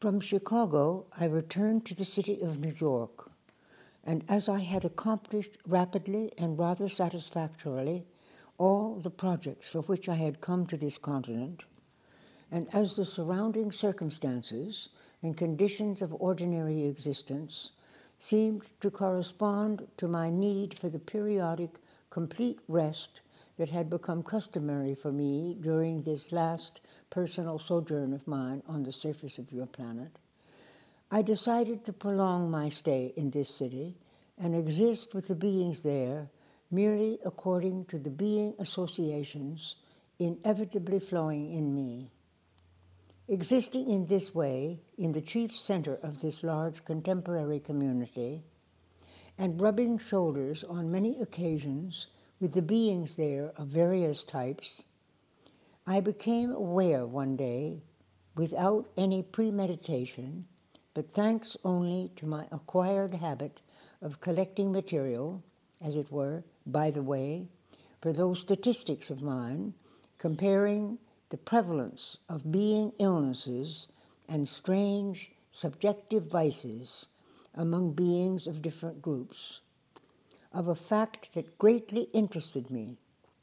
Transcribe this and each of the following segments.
From Chicago, I returned to the city of New York, and as I had accomplished rapidly and rather satisfactorily all the projects for which I had come to this continent, and as the surrounding circumstances and conditions of ordinary existence seemed to correspond to my need for the periodic, complete rest that had become customary for me during this last personal sojourn of mine on the surface of your planet, I decided to prolong my stay in this city and exist with the beings there merely according to the being associations inevitably flowing in me. Existing in this way, in the chief center of this large contemporary community, and rubbing shoulders on many occasions with the beings there of various types, I became aware one day, without any premeditation, but thanks only to my acquired habit of collecting material, as it were, by the way, for those statistics of mine, comparing the prevalence of being illnesses and strange subjective vices among beings of different groups, of a fact that greatly interested me,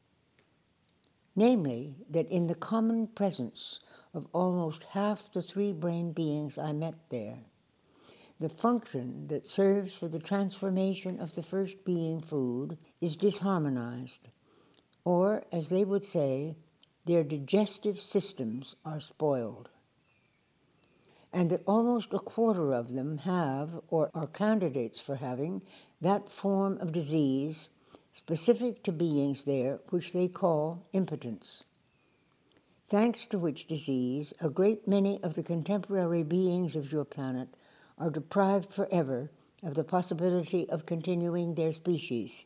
namely that in the common presence of almost half the three-brain beings I met there, the function that serves for the transformation of the first being food is disharmonized, or, as they would say, their digestive systems are spoiled, and that almost a quarter of them have or are candidates for having that form of disease specific to beings there which they call impotence, thanks to which disease a great many of the contemporary beings of your planet are deprived forever of the possibility of continuing their species.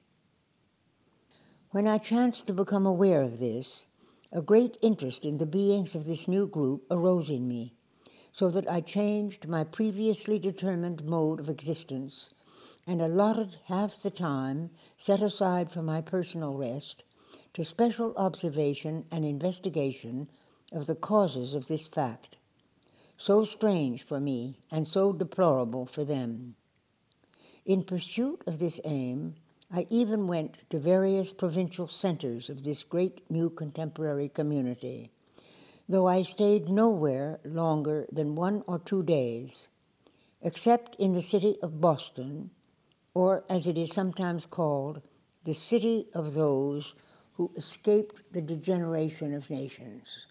When I chanced to become aware of this, a great interest in the beings of this new group arose in me, so that I changed my previously determined mode of existence and allotted half the time set aside for my personal rest to special observation and investigation of the causes of this fact, so strange for me and so deplorable for them. In pursuit of this aim, I even went to various provincial centers of this great new contemporary community, though I stayed nowhere longer than 1 or 2 days, except in the city of Boston, or as it is sometimes called, the city of those who escaped the degeneration of nations.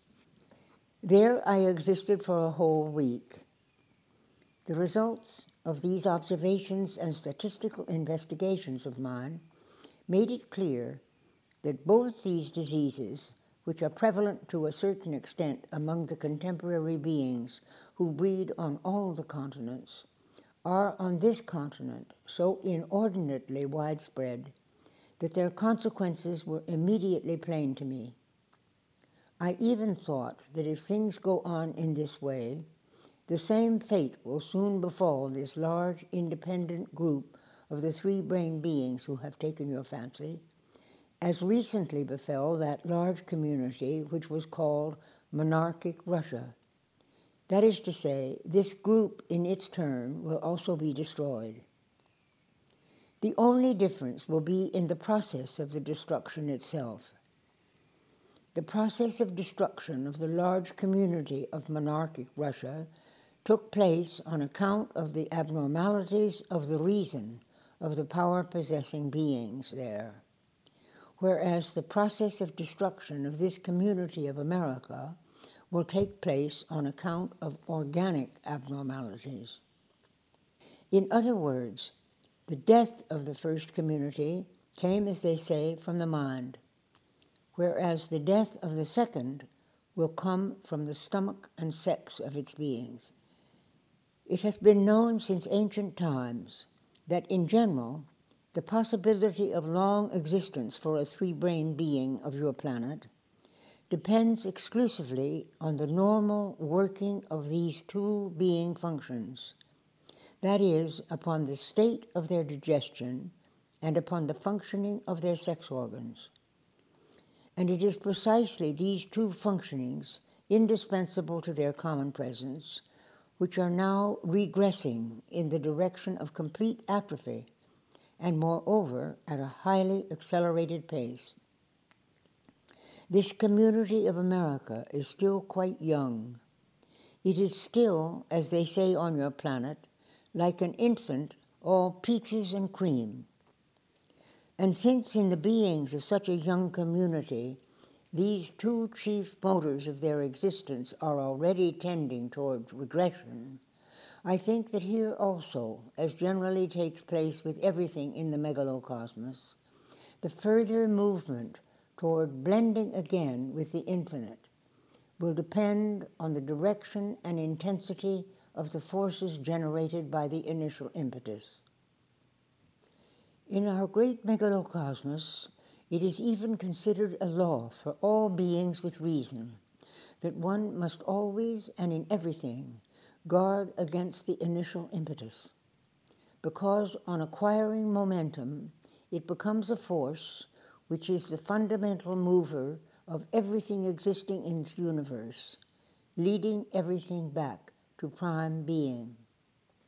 There I existed for a whole week. The results of these observations and statistical investigations of mine made it clear that both these diseases, which are prevalent to a certain extent among the contemporary beings who breed on all the continents, are on this continent so inordinately widespread that their consequences were immediately plain to me. I even thought that if things go on in this way, the same fate will soon befall this large independent group of the three-brain beings who have taken your fancy, as recently befell that large community which was called monarchic Russia. That is to say, this group in its turn will also be destroyed. The only difference will be in the process of the destruction itself. The process of destruction of the large community of monarchic Russia took place on account of the abnormalities of the reason of the power-possessing beings there, whereas the process of destruction of this community of America will take place on account of organic abnormalities. In other words, the death of the first community came, as they say, from the mind, whereas the death of the second will come from the stomach and sex of its beings. It has been known since ancient times that, in general, the possibility of long existence for a three-brain being of your planet depends exclusively on the normal working of these two being functions, that is, upon the state of their digestion and upon the functioning of their sex organs. And it is precisely these two functionings, indispensable to their common presence, which are now regressing in the direction of complete atrophy, and moreover at a highly accelerated pace. This community of America is still quite young. It is still, as they say on your planet, like an infant, all peaches and cream. And since in the beings of such a young community, these two chief motors of their existence are already tending towards regression, I think that here also, as generally takes place with everything in the megalocosmos, the further movement toward blending again with the infinite will depend on the direction and intensity of the forces generated by the initial impetus. In our great megalocosmos, it is even considered a law for all beings with reason that one must always and in everything guard against the initial impetus, because on acquiring momentum, it becomes a force which is the fundamental mover of everything existing in the universe, leading everything back to prime being.